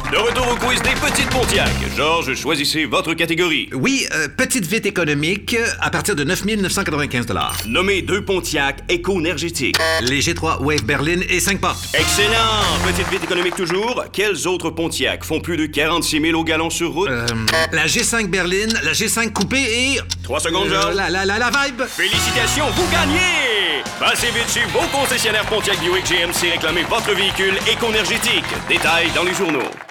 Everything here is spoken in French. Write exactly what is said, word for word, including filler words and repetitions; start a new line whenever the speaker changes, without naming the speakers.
De retour au quiz des petites Pontiac. Georges, choisissez votre catégorie.
Oui, euh, petite vite économique euh, à partir de neuf mille neuf cent quatre-vingt-quinze dollars.
Nommez deux Pontiac éco-énergétiques.
Les G trois Wave Berlin et cinq portes.
Excellent! Petite vite économique toujours. Quels autres Pontiac font plus de quarante-six mille au gallon sur route?
Euh, la G cinq Berlin, la G cinq coupée et...
Trois secondes,
euh,
Georges.
la, la, la, la Vibe.
Félicitations, vous gagnez! Passez vite chez vos concessionnaires Pontiac Buick G M C réclamez votre véhicule éco-énergétique. Détails dans les journaux.